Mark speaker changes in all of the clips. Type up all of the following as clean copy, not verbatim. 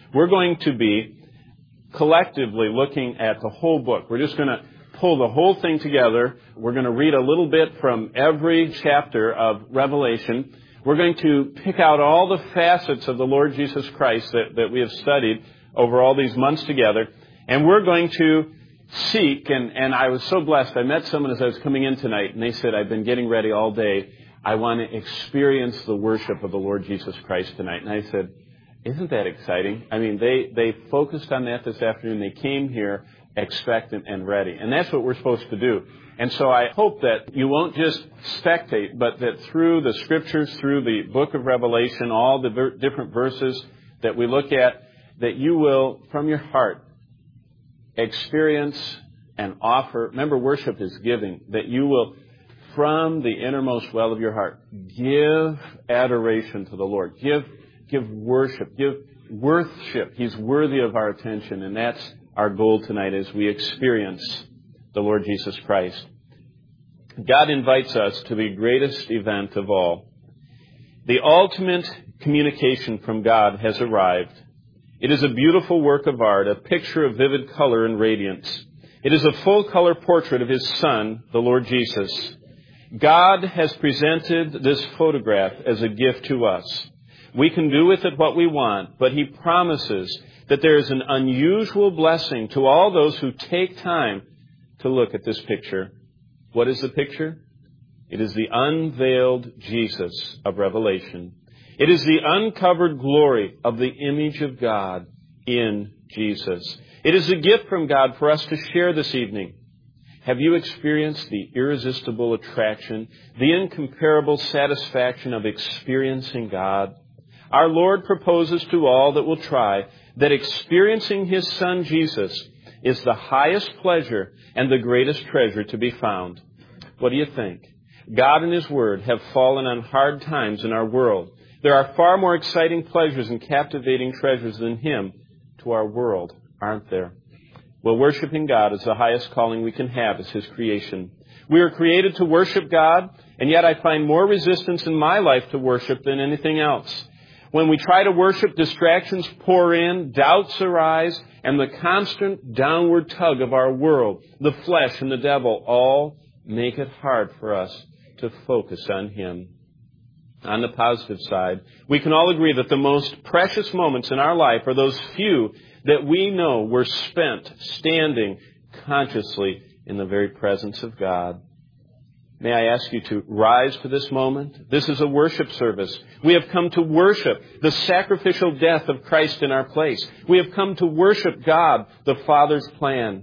Speaker 1: We're going to be collectively looking at the whole book. We're just going to pull the whole thing together. We're going to read a little bit from every chapter of Revelation. We're going to pick out all the facets of the Lord Jesus Christ that we have studied over all these months together. And we're going to seek, and I was so blessed. I met someone as I was coming in tonight, and they said, I've been getting ready all day. I want to experience the worship of the Lord Jesus Christ tonight. And I said, isn't that exciting? I mean, they focused on that this afternoon. They came here expectant and ready. And that's what we're supposed to do. And so I hope that you won't just spectate, but that through the Scriptures, through the book of Revelation, all the different verses that we look at, that you will, from your heart, experience and offer. Remember, worship is giving. That you will, from the innermost well of your heart, give adoration to the Lord. Give worship. Give worship. He's worthy of our attention. And that's our goal tonight as we experience the Lord Jesus Christ. God invites us to the greatest event of all. The ultimate communication from God has arrived. It is a beautiful work of art, a picture of vivid color and radiance. It is a full-color portrait of His Son, the Lord Jesus. God has presented this photograph as a gift to us. We can do with it what we want, but He promises that there is an unusual blessing to all those who take time to look at this picture. What is the picture? It is the unveiled Jesus of Revelation. It is the uncovered glory of the image of God in Jesus. It is a gift from God for us to share this evening. Have you experienced the irresistible attraction, the incomparable satisfaction of experiencing God? Our Lord proposes to all that will try that experiencing His Son Jesus is the highest pleasure and the greatest treasure to be found. What do you think? God and His Word have fallen on hard times in our world. There are far more exciting pleasures and captivating treasures than Him to our world, aren't there? Well, worshiping God is the highest calling we can have as His creation. We are created to worship God, and yet I find more resistance in my life to worship than anything else. When we try to worship, distractions pour in, doubts arise, and the constant downward tug of our world, the flesh and the devil, all make it hard for us to focus on Him. On the positive side, we can all agree that the most precious moments in our life are those few that we know were spent standing consciously in the very presence of God. May I ask you to rise to this moment? This is a worship service. We have come to worship the sacrificial death of Christ in our place. We have come to worship God, the Father's plan.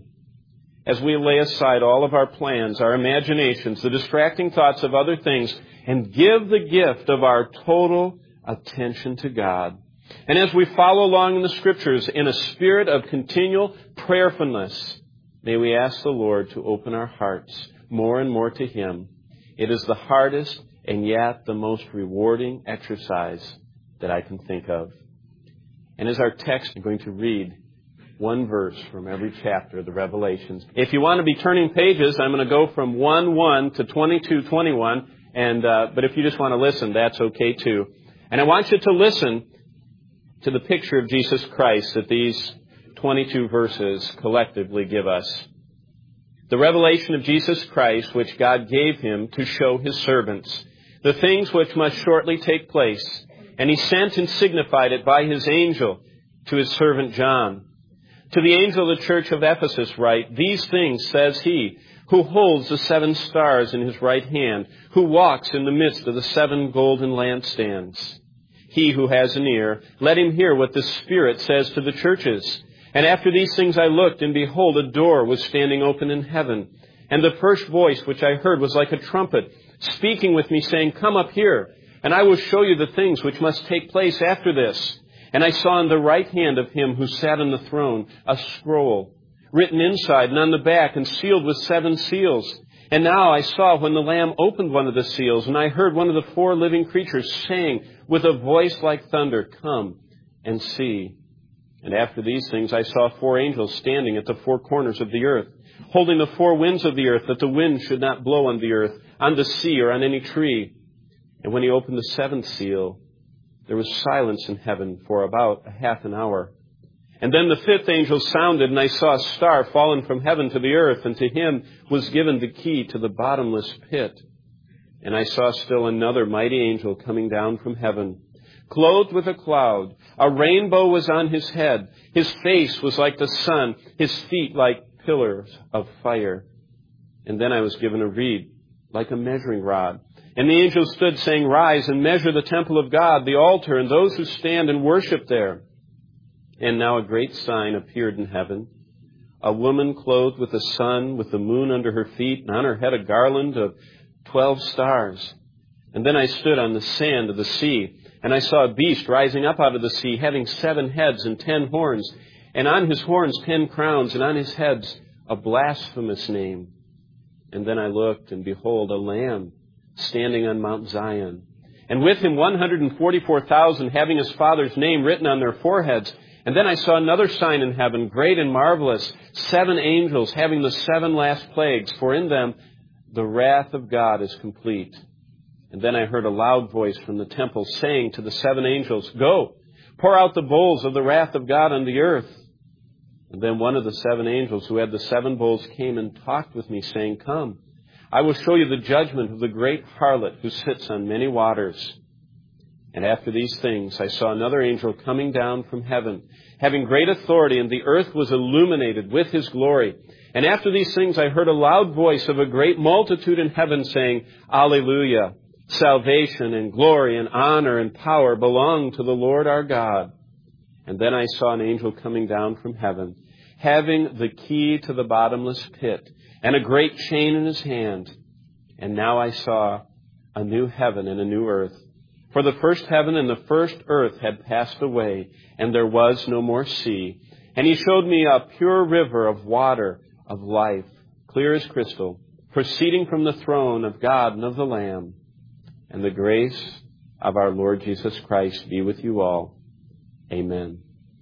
Speaker 1: As we lay aside all of our plans, our imaginations, the distracting thoughts of other things, and give the gift of our total attention to God. And as we follow along in the Scriptures in a spirit of continual prayerfulness, may we ask the Lord to open our hearts more and more to Him. It is the hardest and yet the most rewarding exercise that I can think of. And as our text, I'm going to read one verse from every chapter of the Revelations. If you want to be turning pages, I'm going to go from 1:1 to 22:21. But if you just want to listen, that's okay too. And I want you to listen to the picture of Jesus Christ that these 22 verses collectively give us. The revelation of Jesus Christ, which God gave Him to show His servants, the things which must shortly take place. And He sent and signified it by His angel to His servant John. To the angel of the church of Ephesus write, these things says He, who holds the 7 stars in His right hand, who walks in the midst of the 7 golden lampstands. He who has an ear, let him hear what the Spirit says to the churches. And after these things I looked, and behold, a door was standing open in heaven. And the first voice which I heard was like a trumpet, speaking with me, saying, come up here, and I will show you the things which must take place after this. And I saw in the right hand of Him who sat on the throne a scroll, written inside and on the back, and sealed with 7 seals. And now I saw when the Lamb opened one of the seals, and I heard one of the 4 living creatures saying with a voice like thunder, come and see. And after these things I saw 4 angels standing at the 4 corners of the earth, holding the 4 winds of the earth, that the wind should not blow on the earth, on the sea, or on any tree. And when He opened the 7th seal, there was silence in heaven for about a half an hour. And then the fifth angel sounded, and I saw a star fallen from heaven to the earth, and to him was given the key to the bottomless pit. And I saw still another mighty angel coming down from heaven, clothed with a cloud. A rainbow was on his head. His face was like the sun, his feet like pillars of fire. And then I was given a reed, like a measuring rod. And the angel stood, saying, Rise and measure the temple of God, the altar, and those who stand and worship there. And now a great sign appeared in heaven, a woman clothed with the sun, with the moon under her feet, and on her head a garland of 12 stars. And then I stood on the sand of the sea, and I saw a beast rising up out of the sea, having 7 heads and 10 horns, and on his horns 10 crowns, and on his heads a blasphemous name. And then I looked, and behold, a lamb standing on Mount Zion, and with him 144,000, having his Father's name written on their foreheads. And then I saw another sign in heaven, great and marvelous, 7 angels having the 7 last plagues, for in them the wrath of God is complete. And then I heard a loud voice from the temple saying to the 7 angels, Go, pour out the bowls of the wrath of God on the earth. And then one of the 7 angels who had the 7 bowls came and talked with me, saying, Come, I will show you the judgment of the great harlot who sits on many waters. And after these things, I saw another angel coming down from heaven, having great authority, and the earth was illuminated with his glory. And after these things, I heard a loud voice of a great multitude in heaven saying, Alleluia! Salvation and glory and honor and power belong to the Lord our God. And then I saw an angel coming down from heaven, having the key to the bottomless pit, and a great chain in his hand. And now I saw a new heaven and a new earth. For the first heaven and the first earth had passed away, and there was no more sea. And he showed me a pure river of water of life, clear as crystal, proceeding from the throne of God and of the Lamb. And the grace of our Lord Jesus Christ be with you all. Amen.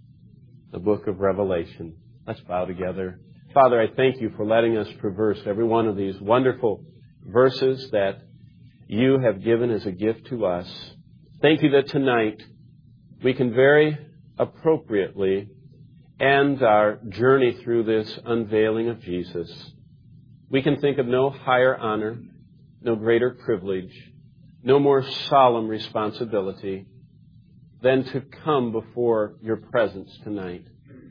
Speaker 1: The book of Revelation. Let's bow together. Father, I thank you for letting us traverse every one of these wonderful verses that you have given as a gift to us. Thank you that tonight we can very appropriately end our journey through this unveiling of Jesus. We can think of no higher honor, no greater privilege, no more solemn responsibility than to come before your presence tonight.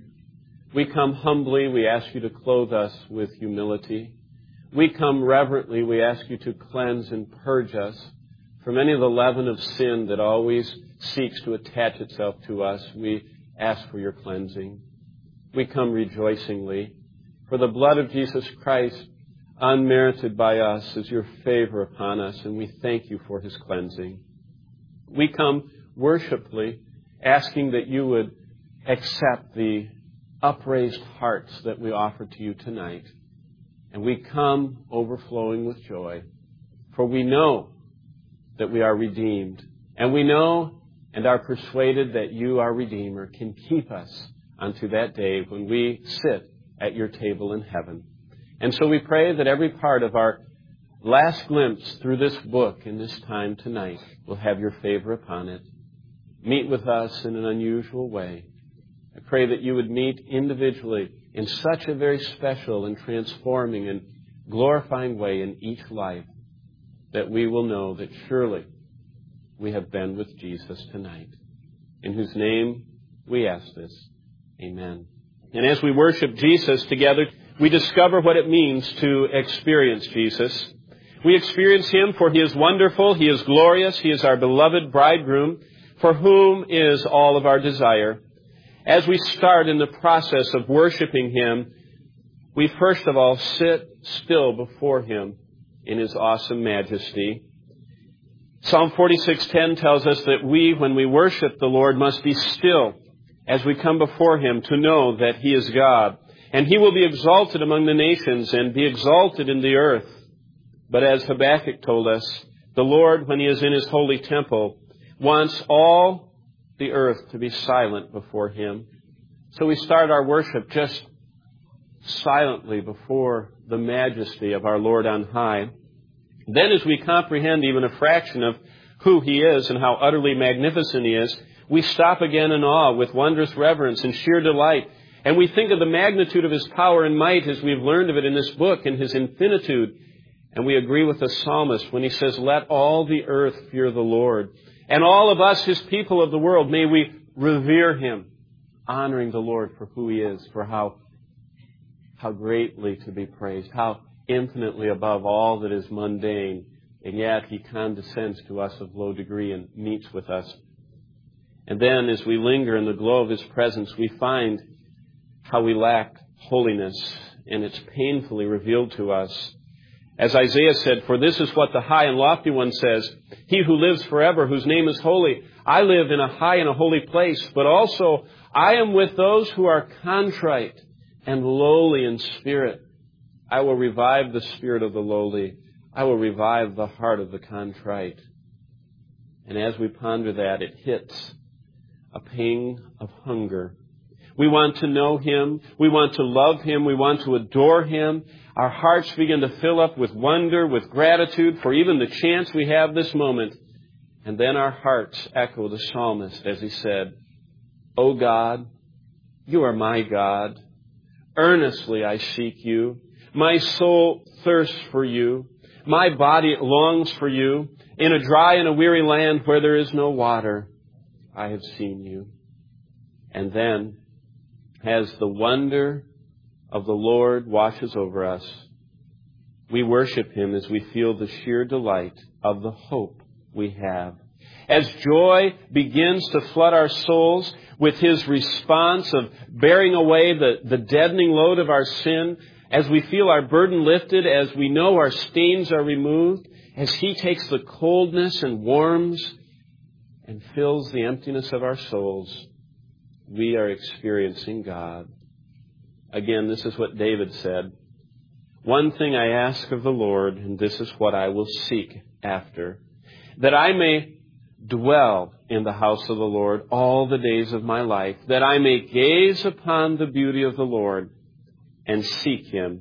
Speaker 1: We come humbly. We ask you to clothe us with humility. We come reverently. We ask you to cleanse and purge us from any of the leaven of sin that always seeks to attach itself to us. We ask for your cleansing. We come rejoicingly. For the blood of Jesus Christ, unmerited by us, is your favor upon us, and we thank you for his cleansing. We come worshipfully, asking that you would accept the upraised hearts that we offer to you tonight. And we come overflowing with joy, for we know that we are redeemed. And we know and are persuaded that you, our Redeemer, can keep us unto that day when we sit at your table in heaven. And so we pray that every part of our last glimpse through this book in this time tonight will have your favor upon it. Meet with us in an unusual way. I pray that you would meet individually in such a very special and transforming and glorifying way in each life that we will know that surely we have been with Jesus tonight. In whose name we ask this. Amen. And as we worship Jesus together, we discover what it means to experience Jesus. We experience him for he is wonderful, he is glorious, he is our beloved bridegroom, for whom is all of our desire. As we start in the process of worshiping him, we first of all sit still before him in his awesome majesty. Psalm 46:10 tells us that we, when we worship the Lord, must be still as we come before him to know that he is God. And he will be exalted among the nations and be exalted in the earth. But as Habakkuk told us, the Lord, when he is in his holy temple, wants all the earth to be silent before him. So we start our worship just silently before the majesty of our Lord on high. Then as we comprehend even a fraction of who he is and how utterly magnificent he is, we stop again in awe with wondrous reverence and sheer delight. And we think of the magnitude of His power and might as we've learned of it in this book and His infinitude. And we agree with the psalmist when he says, let all the earth fear the Lord. And all of us, His people of the world, may we revere Him, honoring the Lord for who He is, for how greatly to be praised, how infinitely above all that is mundane. And yet He condescends to us of low degree and meets with us. And then as we linger in the glow of His presence, we find how we lack holiness, and it's painfully revealed to us. As Isaiah said, for this is what the high and lofty one says, He who lives forever, whose name is holy. I live in a high and a holy place, but also I am with those who are contrite and lowly in spirit. I will revive the spirit of the lowly. I will revive the heart of the contrite. And as we ponder that, it hits a pang of hunger. We want to know Him. We want to love Him. We want to adore Him. Our hearts begin to fill up with wonder, with gratitude for even the chance we have this moment. And then our hearts echo the psalmist as he said, O God, You are my God. Earnestly I seek You. My soul thirsts for You. My body longs for You. In a dry and a weary land where there is no water, I have seen You. And then, as the wonder of the Lord washes over us, we worship Him as we feel the sheer delight of the hope we have. As joy begins to flood our souls with His response of bearing away the deadening load of our sin, as we feel our burden lifted, as we know our stains are removed, as He takes the coldness and warms and fills the emptiness of our souls, we are experiencing God. Again, this is what David said. One thing I ask of the Lord, and this is what I will seek after, that I may dwell in the house of the Lord all the days of my life, that I may gaze upon the beauty of the Lord and seek Him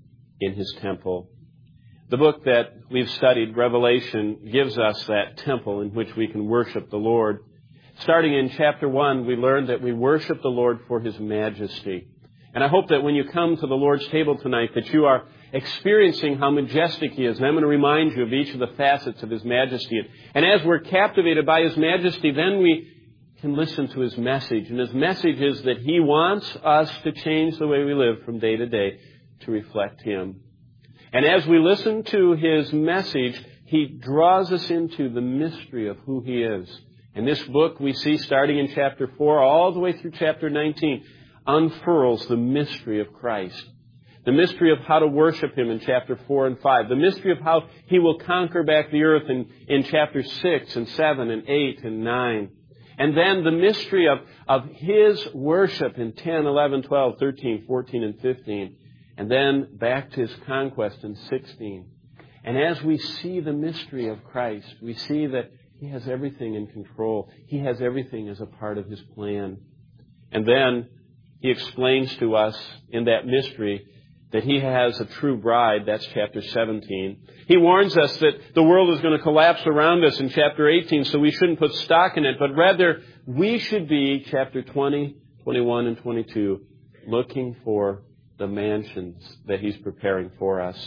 Speaker 1: in His temple. The book that we've studied, Revelation, gives us that temple in which we can worship the Lord. Starting in chapter 1, we learned that we worship the Lord for His majesty. And I hope that when you come to the Lord's table tonight that you are experiencing how majestic He is. And I'm going to remind you of each of the facets of His majesty. And as we're captivated by His majesty, then we can listen to His message. And His message is that He wants us to change the way we live from day to day to reflect Him. And as we listen to His message, He draws us into the mystery of who He is. In this book, we see, starting in chapter 4, all the way through chapter 19, unfurls the mystery of Christ. The mystery of how to worship Him in chapter 4 and 5. The mystery of how He will conquer back the earth in chapter 6 and 7 and 8 and 9. And then the mystery of His worship in 10, 11, 12, 13, 14, and 15. And then back to His conquest in 16. And as we see the mystery of Christ, we see that He has everything in control. He has everything as a part of His plan. And then He explains to us in that mystery that He has a true bride. That's chapter 17. He warns us that the world is going to collapse around us in chapter 18, so we shouldn't put stock in it, but rather we should be, chapter 20, 21, and 22, looking for the mansions that He's preparing for us.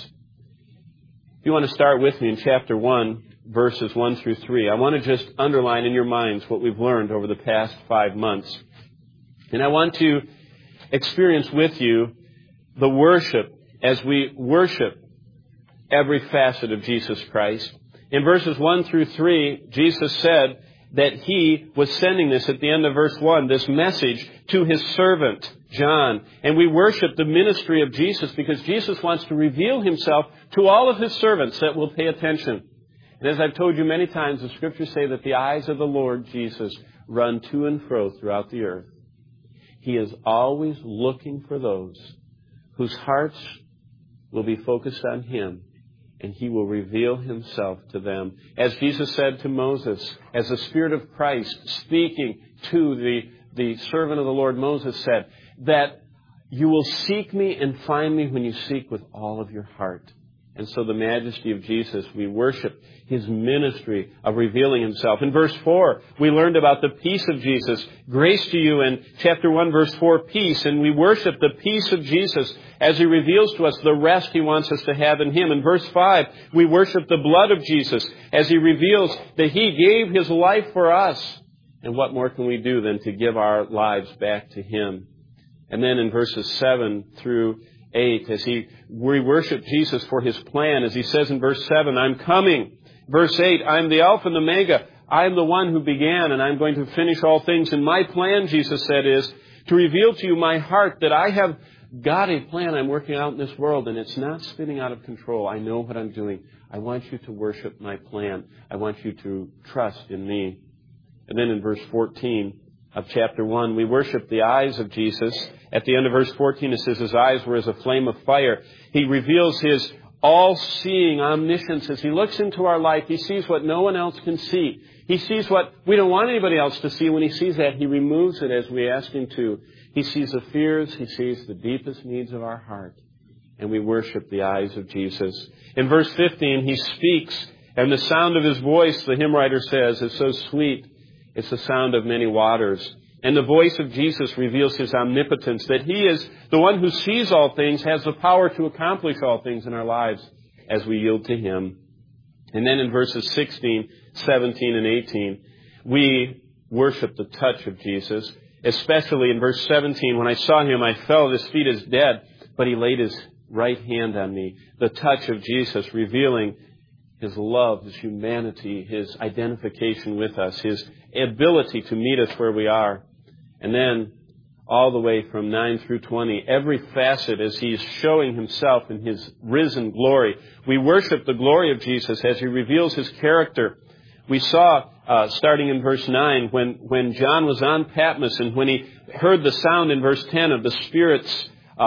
Speaker 1: If you want to start with me in chapter 1, verses 1 through 3, I want to just underline in your minds what we've learned over the past 5 months. And I want to experience with you the worship as we worship every facet of Jesus Christ. In verses 1 through 3, Jesus said that He was sending this at the end of verse 1, this message to His servant, John. And we worship the ministry of Jesus because Jesus wants to reveal Himself to all of His servants that will pay attention. And as I've told you many times, the Scriptures say that the eyes of the Lord Jesus run to and fro throughout the earth. He is always looking for those whose hearts will be focused on Him, and He will reveal Himself to them. As Jesus said to Moses, as the Spirit of Christ speaking to the servant of the Lord, Moses said, that you will seek Me and find Me when you seek with all of your heart. And so the majesty of Jesus, we worship His ministry of revealing Himself. In verse 4, we learned about the peace of Jesus. Grace to you in chapter 1, verse 4, peace. And we worship the peace of Jesus as He reveals to us the rest He wants us to have in Him. In verse 5, we worship the blood of Jesus as He reveals that He gave His life for us. And what more can we do than to give our lives back to Him? And then in verses 7 through 8, we worship Jesus for His plan. As He says in verse 7, I'm coming. Verse 8, I'm the Alpha and Omega. I am the one who began, and I'm going to finish all things. And my plan, Jesus said, is to reveal to you my heart, that I have got a plan I'm working out in this world, and it's not spinning out of control. I know what I'm doing. I want you to worship my plan. I want you to trust in me. And then in verse 14 of chapter 1, we worship the eyes of Jesus. At the end of verse 14, it says, His eyes were as a flame of fire. He reveals His all-seeing omniscience. As He looks into our life, He sees what no one else can see. He sees what we don't want anybody else to see. When He sees that, He removes it as we ask Him to. He sees the fears. He sees the deepest needs of our heart. And we worship the eyes of Jesus. In verse 15, He speaks, and the sound of His voice, the hymn writer says, is so sweet. It's the sound of many waters. And the voice of Jesus reveals His omnipotence, that He is the one who sees all things, has the power to accomplish all things in our lives as we yield to Him. And then in verses 16, 17, and 18, we worship the touch of Jesus, especially in verse 17, when I saw Him, I fell at His feet as dead, but He laid His right hand on me. The touch of Jesus revealing His love, His humanity, His identification with us, His ability to meet us where we are. And then all the way from 9 through 20, every facet as He is showing Himself in His risen glory. We worship the glory of Jesus as He reveals His character. We saw, starting in verse 9, when John was on Patmos and when he heard the sound in verse 10 of the Spirit's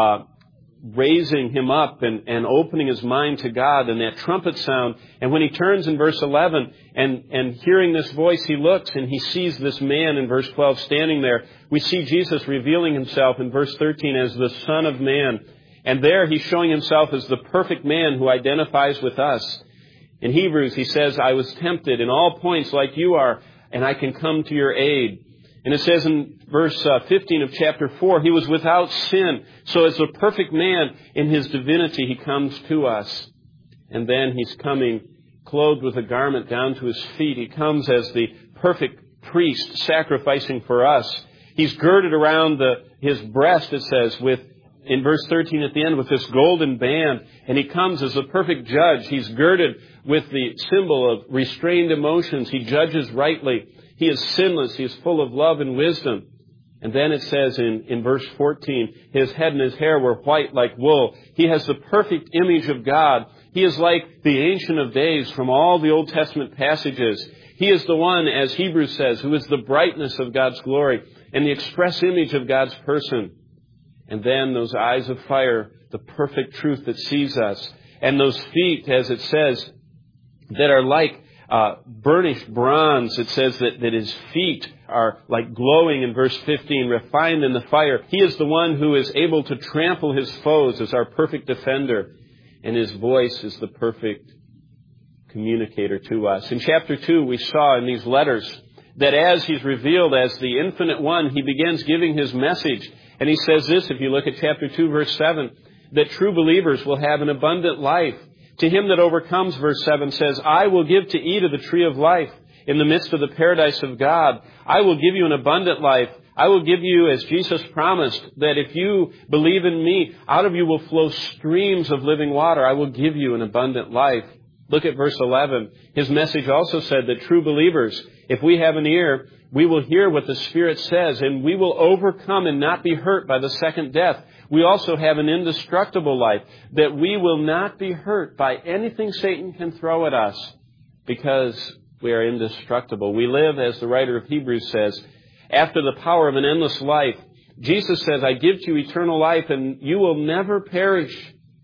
Speaker 1: raising him up and opening his mind to God, and that trumpet sound. And when he turns in verse 11 and hearing this voice, he looks and he sees this man in verse 12 standing there. We see Jesus revealing Himself in verse 13 as the Son of Man. And there He's showing Himself as the perfect man who identifies with us. In Hebrews, He says, I was tempted in all points like you are, and I can come to your aid. And it says in verse 15 of chapter 4, He was without sin. So as the perfect man in His divinity, He comes to us. And then He's coming clothed with a garment down to His feet. He comes as the perfect priest sacrificing for us. He's girded around His breast, it says, in verse 13 at the end, with this golden band. And He comes as the perfect judge. He's girded with the symbol of restrained emotions. He judges rightly. He is sinless. He is full of love and wisdom. And then it says in verse 14, His head and His hair were white like wool. He has the perfect image of God. He is like the Ancient of Days from all the Old Testament passages. He is the one, as Hebrews says, who is the brightness of God's glory and the express image of God's person. And then those eyes of fire, the perfect truth that sees us. And those feet, as it says, that are like burnished bronze. It says that His feet are like glowing in verse 15, refined in the fire. He is the one who is able to trample His foes as our perfect defender. And His voice is the perfect communicator to us. In chapter 2, we saw in these letters that as He's revealed as the Infinite One, He begins giving His message. And He says this, if you look at chapter 2, verse 7, that true believers will have an abundant life. To him that overcomes, verse 7 says, I will give to eat of the tree of life in the midst of the paradise of God. I will give you an abundant life. I will give you, as Jesus promised, that if you believe in me, out of you will flow streams of living water. I will give you an abundant life. Look at verse 11. His message also said that true believers, if we have an ear, we will hear what the Spirit says, and we will overcome and not be hurt by the second death. We also have an indestructible life, that we will not be hurt by anything Satan can throw at us, because we are indestructible. We live, as the writer of Hebrews says, after the power of an endless life. Jesus says, I give to you eternal life, and you will never perish.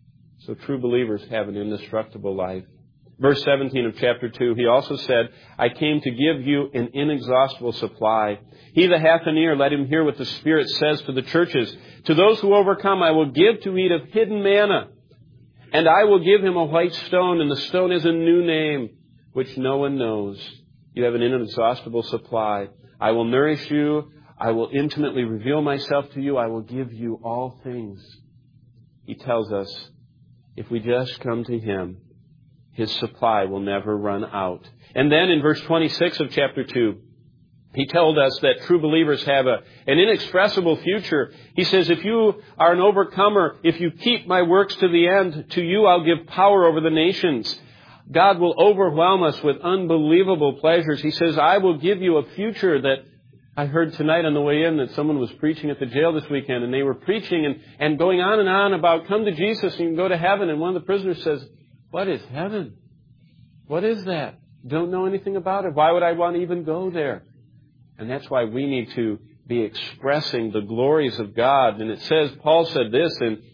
Speaker 1: So true believers have an indestructible life. Verse 17 of chapter 2, He also said, I came to give you an inexhaustible supply. He that hath an ear, let him hear what the Spirit says to the churches. To those who overcome, I will give to eat of hidden manna. And I will give him a white stone, and the stone is a new name, which no one knows. You have an inexhaustible supply. I will nourish you. I will intimately reveal myself to you. I will give you all things. He tells us, if we just come to him, his supply will never run out. And then in verse 26 of chapter 2, he told us that true believers have an inexpressible future. He says, if you are an overcomer, if you keep my works to the end, to you I'll give power over the nations. God will overwhelm us with unbelievable pleasures. He says, I will give you a future that I heard tonight on the way in that someone was preaching at the jail this weekend, and they were preaching and going on and on about come to Jesus and you can go to heaven. And one of the prisoners says, what is heaven? What is that? Don't know anything about it. Why would I want to even go there? And that's why we need to be expressing the glories of God. And it says, Paul said this in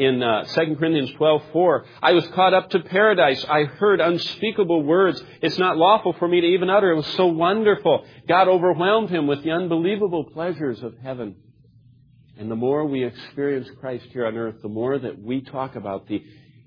Speaker 1: 2 Corinthians 12:4, I was caught up to paradise. I heard unspeakable words. It's not lawful for me to even utter. It was so wonderful. God overwhelmed him with the unbelievable pleasures of heaven. And the more we experience Christ here on earth, the more that we talk about the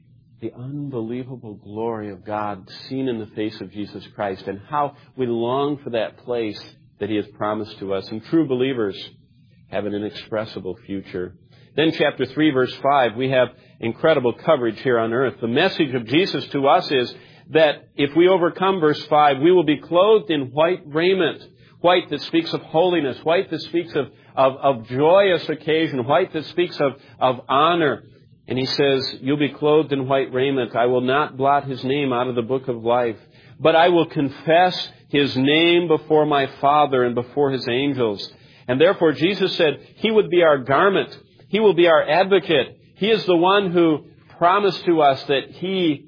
Speaker 1: unbelievable glory of God seen in the face of Jesus Christ and how we long for that place that he has promised to us. And true believers have an inexpressible future. Then chapter 3, verse 5, we have incredible coverage here on earth. The message of Jesus to us is that if we overcome, verse 5, we will be clothed in white raiment. White that speaks of holiness. White that speaks of joyous occasion. White that speaks of honor. And he says, you'll be clothed in white raiment. I will not blot his name out of the book of life, but I will confess his name before my Father and before his angels. And therefore Jesus said he would be our garment. He will be our advocate. He is the one who promised to us that he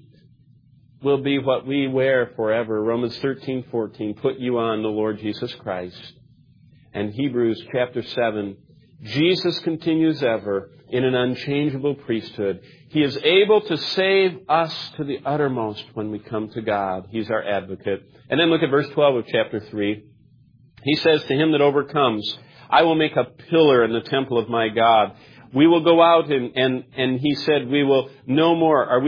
Speaker 1: will be what we wear forever. Romans 13:14, put you on the Lord Jesus Christ. And Hebrews chapter 7, Jesus continues ever in an unchangeable priesthood. He is able to save us to the uttermost when we come to God. He's our advocate. And then look at verse 12 of chapter 3. He says to him that overcomes, I will make a pillar in the temple of my God. We will go out and he said, we will no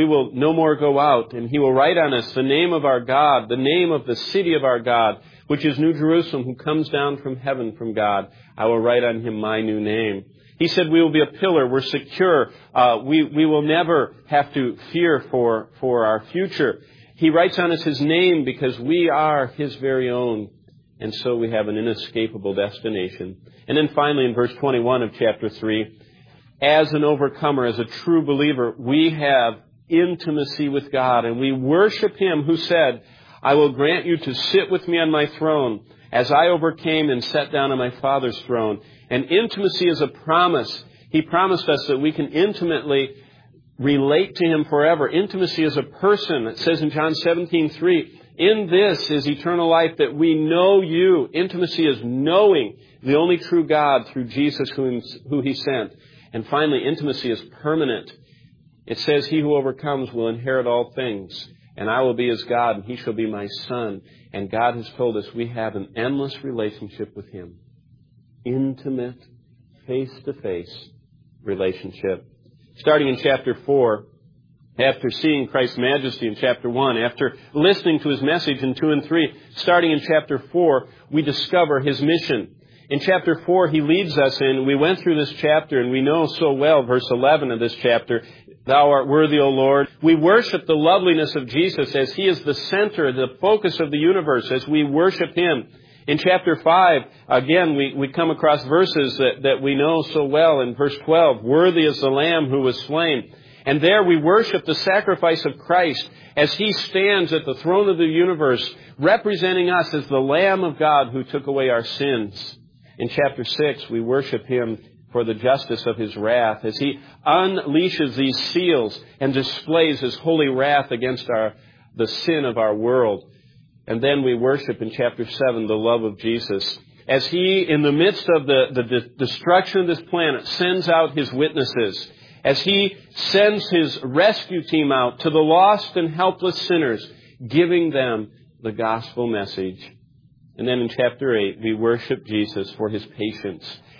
Speaker 1: more go out. And he will write on us the name of our God, the name of the city of our God, which is New Jerusalem, who comes down from heaven from God. I will write on him my new name. He said we will be a pillar. We're secure. We will never have to fear for our future. He writes on us his name because we are his very own. And so we have an inescapable destination. And then finally in verse 21 of chapter 3, as an overcomer, as a true believer, we have intimacy with God. And we worship him who said, I will grant you to sit with me on my throne as I overcame and sat down on my Father's throne. And intimacy is a promise. He promised us that we can intimately relate to him forever. Intimacy is a person. It says in John 17:3, in this is eternal life, that we know you. Intimacy is knowing the only true God through Jesus who he sent. And finally, intimacy is permanent. It says, he who overcomes will inherit all things. And I will be his God, and he shall be my son. And God has told us we have an endless relationship with him. Intimate, face-to-face relationship. Starting in chapter 4, after seeing Christ's majesty in chapter 1, after listening to his message in 2 and 3, starting in chapter 4, we discover his mission. In chapter 4, he leads us in. We went through this chapter, and we know so well, verse 11 of this chapter, thou art worthy, O Lord. We worship the loveliness of Jesus as he is the center, the focus of the universe, as we worship him. In chapter 5, again, we come across verses that we know so well. In verse 12, worthy is the Lamb who was slain. And there we worship the sacrifice of Christ as he stands at the throne of the universe, representing us as the Lamb of God who took away our sins. In chapter 6, we worship him for the justice of his wrath as he unleashes these seals and displays his holy wrath against the sin of our world. And then we worship in chapter 7 the love of Jesus as he, in the midst of the destruction of this planet, sends out his witnesses, as he sends his rescue team out to the lost and helpless sinners, giving them the gospel message. And then in chapter 8, we worship Jesus for his patience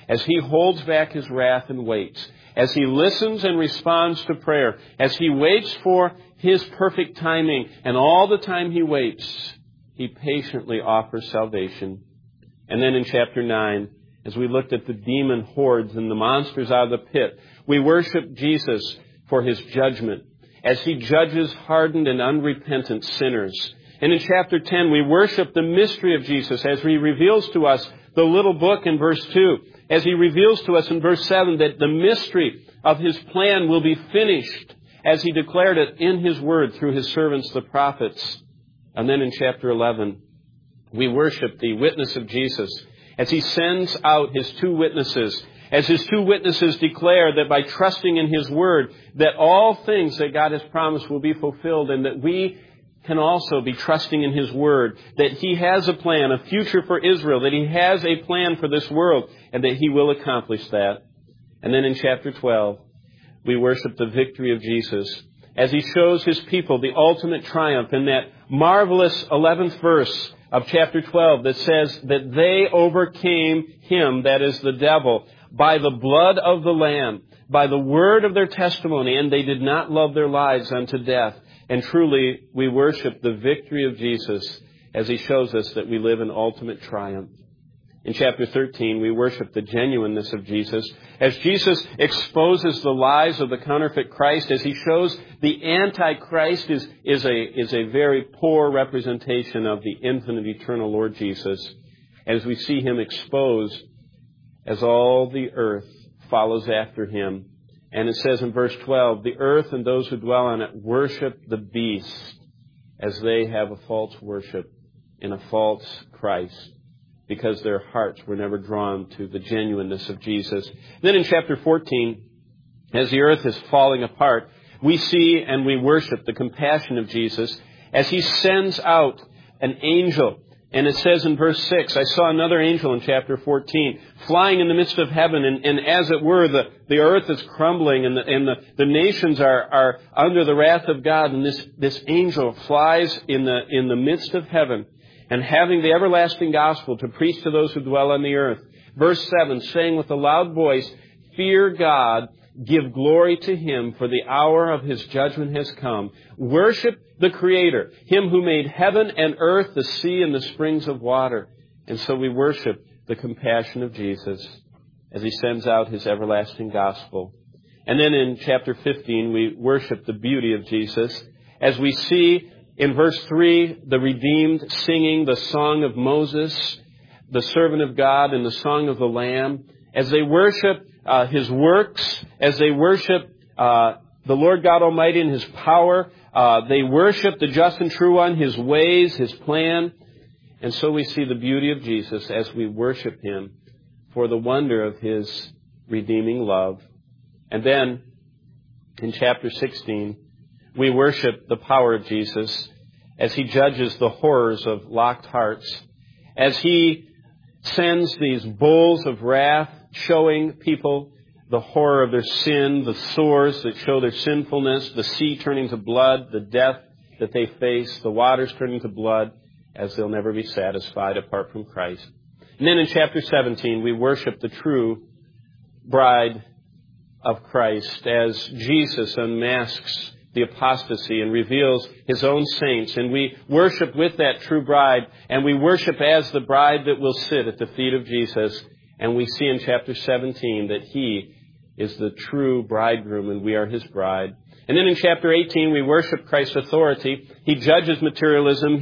Speaker 1: as He holds back His wrath and waits, as He listens and responds to prayer, as He waits for His perfect timing, and all the time He waits, He patiently offers salvation. And then in chapter 9, as we looked at the demon hordes and the monsters out of the pit, we worship Jesus for His judgment, as He judges hardened and unrepentant sinners. And in chapter 10, we worship the mystery of Jesus as He reveals to us the little book in verse 2, as He reveals to us in verse 7 that the mystery of His plan will be finished as He declared it in His Word through His servants, the prophets. And then in chapter 11, we worship the witness of Jesus as He sends out His two witnesses, as His two witnesses declare that by trusting in His Word, that all things that God has promised will be fulfilled, and that we can also be trusting in His Word, that He has a plan, a future for Israel, that He has a plan for this world, and that He will accomplish that. And then in chapter 12, we worship the victory of Jesus as He shows His people the ultimate triumph in that marvelous 11th verse of chapter 12 that says that they overcame him, that is the devil, by the blood of the Lamb, by the word of their testimony, and they did not love their lives unto death. And truly, we worship the victory of Jesus as He shows us that we live in ultimate triumph. In chapter 13, we worship the genuineness of Jesus as Jesus exposes the lies of the counterfeit Christ, as He shows the Antichrist is a very poor representation of the infinite eternal Lord Jesus. As we see Him exposed as all the earth follows after Him. And it says in verse 12, the earth and those who dwell on it worship the beast as they have a false worship in a false Christ, because their hearts were never drawn to the genuineness of Jesus. Then in chapter 14, as the earth is falling apart, we see and we worship the compassion of Jesus as He sends out an angel. And it says in verse 6, I saw another angel in chapter 14, flying in the midst of heaven, and as it were, the earth is crumbling, and the nations are under the wrath of God, and this angel flies in the midst of heaven, and having the everlasting gospel to preach to those who dwell on the earth. Verse 7, saying with a loud voice, fear God, give glory to Him, for the hour of His judgment has come. Worship the Creator, Him who made heaven and earth, the sea and the springs of water. And so we worship the compassion of Jesus as He sends out His everlasting gospel. And then in chapter 15, we worship the beauty of Jesus as we see in verse 3, the redeemed singing the song of Moses, the servant of God, and the song of the Lamb, as they worship His works, as they worship the Lord God Almighty in His power. They worship the just and true one, His ways, His plan. And so we see the beauty of Jesus as we worship Him for the wonder of His redeeming love. And then in chapter 16, we worship the power of Jesus as He judges the horrors of locked hearts, as He sends these bowls of wrath showing people the horror of their sin, the sores that show their sinfulness, the sea turning to blood, the death that they face, the waters turning to blood, as they'll never be satisfied apart from Christ. And then in chapter 17, we worship the true bride of Christ as Jesus unmasks the apostasy and reveals His own saints. And we worship with that true bride, and we worship as the bride that will sit at the feet of Jesus. And we see in chapter 17 that He is the true bridegroom and we are His bride. And then in chapter 18, we worship Christ's authority. He judges materialism.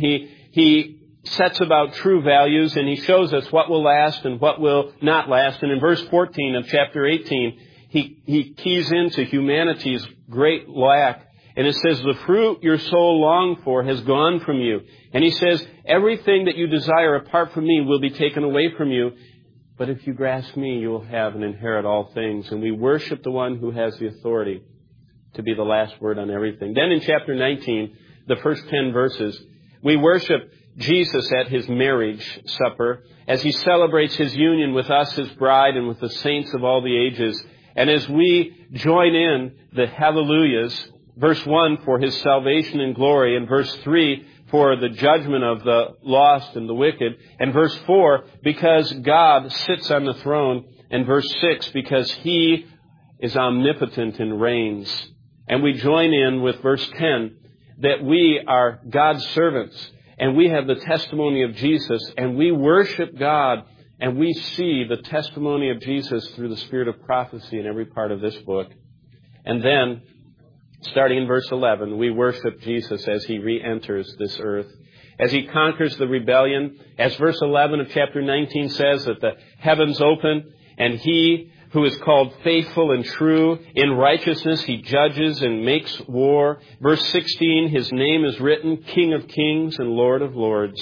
Speaker 1: He sets about true values, and He shows us what will last and what will not last. And in verse 14 of chapter 18, He keys into humanity's great lack. And it says, the fruit your soul longed for has gone from you. And He says, everything that you desire apart from me will be taken away from you. But if you grasp me, you will have and inherit all things. And we worship the one who has the authority to be the last word on everything. Then in chapter 19, the first 10 verses, we worship Jesus at His marriage supper as He celebrates His union with us, His bride, and with the saints of all the ages. And as we join in the hallelujahs, verse 1 for His salvation and glory, and verse 3 for the judgment of the lost and the wicked, and verse 4, because God sits on the throne, And verse 6, because He is omnipotent and reigns. And we join in with verse 10, that we are God's servants, and we have the testimony of Jesus, and we worship God, and we see the testimony of Jesus through the spirit of prophecy in every part of this book. And then, starting in verse 11, we worship Jesus as He re-enters this earth, as He conquers the rebellion, as verse 11 of chapter 19 says, that the heavens open, and He who is called faithful and true, in righteousness He judges and makes war. Verse 16, His name is written, King of kings and Lord of lords.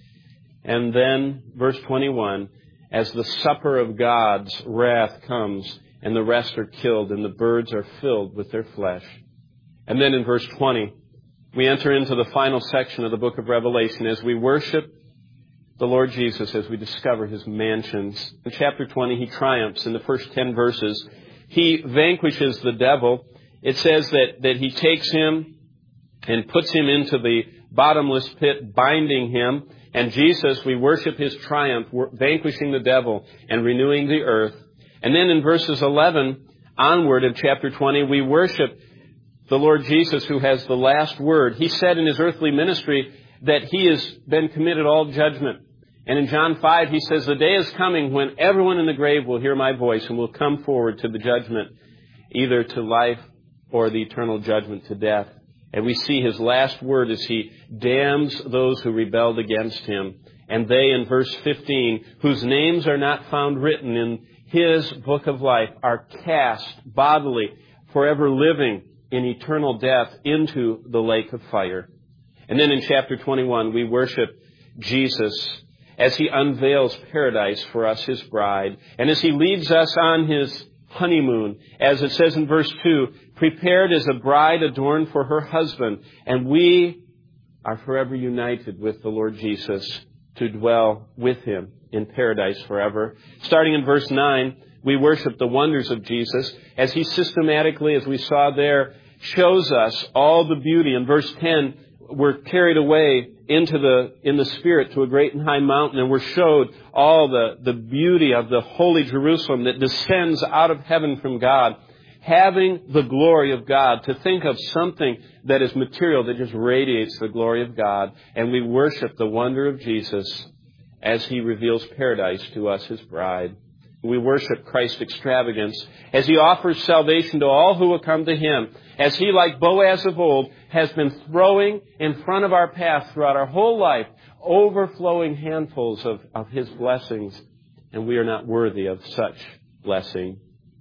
Speaker 1: And then, verse 21, as the supper of God's wrath comes, and the rest are killed, and the birds are filled with their flesh. And then in verse 20, we enter into the final section of the book of Revelation as we worship the Lord Jesus, as we discover His mansions. In chapter 20, He triumphs in the first 10 verses. He vanquishes the devil. It says that He takes him and puts him into the bottomless pit, binding him. And Jesus, we worship His triumph, vanquishing the devil and renewing the earth. And then in verses 11 onward of chapter 20, we worship the Lord Jesus, who has the last word. He said in His earthly ministry that He has been committed all judgment. And in John 5, He says, the day is coming when everyone in the grave will hear My voice and will come forward to the judgment, either to life or the eternal judgment to death. And we see His last word as He damns those who rebelled against Him. And they, in verse 15, whose names are not found written in His book of life, are cast bodily, forever living in eternal death, into the lake of fire. And then in chapter 21, we worship Jesus as He unveils paradise for us, His bride, and as He leads us on His honeymoon, as it says in verse 2, prepared as a bride adorned for her husband. And we are forever united with the Lord Jesus to dwell with Him in paradise forever. Starting in verse 9, we worship the wonders of Jesus as He systematically, as we saw there, shows us all the beauty. In verse 10, we're carried away in the Spirit to a great and high mountain, and we're showed all the beauty of the holy Jerusalem that descends out of heaven from God, having the glory of God. To think of something that is material that just radiates the glory of God. And we worship the wonder of Jesus as He reveals paradise to us, His bride. We worship Christ's extravagance as He offers salvation to all who will come to Him. As He, like Boaz of old, has been throwing in front of our path throughout our whole life, overflowing handfuls of His blessings. And we are not worthy of such blessing.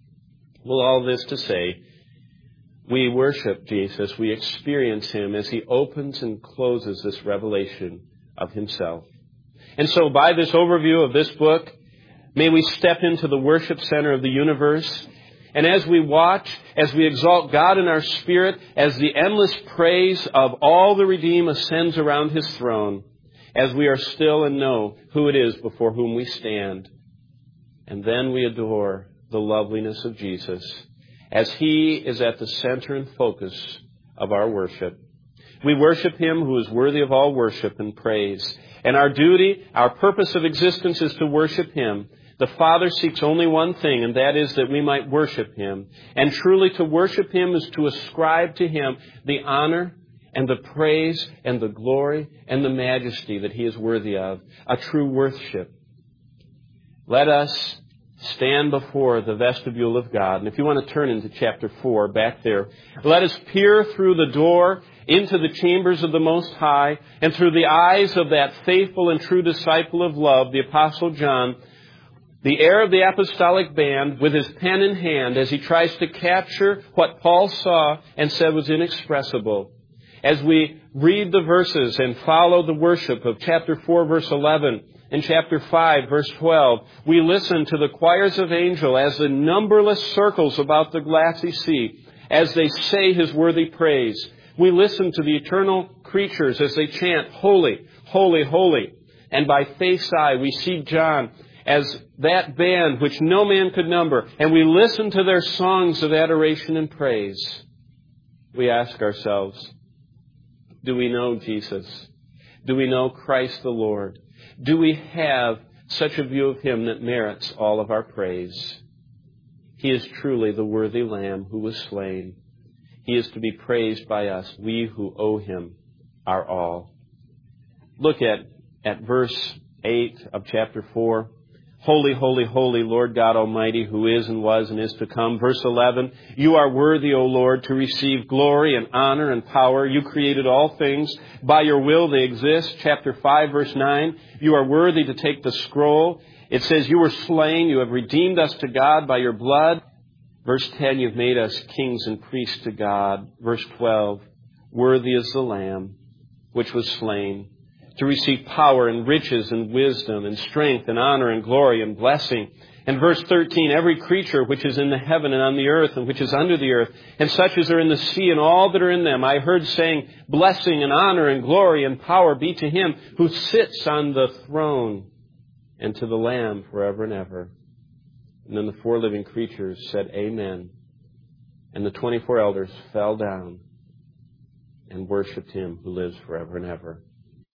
Speaker 1: Well, all this to say, we worship Jesus. We experience Him as He opens and closes this revelation of Himself. And so by this overview of this book, may we step into the worship center of the universe. And as we watch, as we exalt God in our spirit, as the endless praise of all the redeemed ascends around His throne, as we are still and know who it is before whom we stand. And then we adore the loveliness of Jesus as He is at the center and focus of our worship. We worship Him who is worthy of all worship and praise. And our duty, our purpose of existence is to worship Him. The Father seeks only one thing, and that is that we might worship Him. And truly to worship Him is to ascribe to Him the honor and the praise and the glory and the majesty that He is worthy of. A true worship. Let us stand before the vestibule of God. And if you want to turn into chapter 4, back there, let us peer through the door into the chambers of the Most High, and through the eyes of that faithful and true disciple of love, the Apostle John, the heir of the apostolic band, with his pen in hand, as he tries to capture what Paul saw and said was inexpressible. As we read the verses and follow the worship of chapter 4, verse 11, and chapter 5, verse 12, we listen to the choirs of angels as the numberless circles about the glassy sea, as they say His worthy praise. We listen to the eternal creatures as they chant, Holy, Holy, Holy. And by faith's eye, we see John as that band which no man could number, and we listen to their songs of adoration and praise. We ask ourselves, do we know Jesus? Do we know Christ the Lord? Do we have such a view of Him that merits all of our praise. He is truly the worthy Lamb who was slain. He is to be praised by us, we who owe Him our all. Look at verse 8 of chapter 4. Holy, holy, holy, Lord God Almighty, who is and was and is to come. Verse 11, you are worthy, O Lord, to receive glory and honor and power. You created all things. By your will they exist. Chapter 5, verse 9, you are worthy to take the scroll. It says, you were slain. You have redeemed us to God by your blood. Verse 10, you've made us kings and priests to God. Verse 12, worthy is the Lamb which was slain, to receive power and riches and wisdom and strength and honor and glory and blessing. And verse 13, every creature which is in the heaven and on the earth and which is under the earth, and such as are in the sea and all that are in them, I heard saying, blessing and honor and glory and power be to Him who sits on the throne and to the Lamb forever and ever. And then the 4 living creatures said, Amen. And the 24 elders fell down and worshipped Him who lives forever and ever.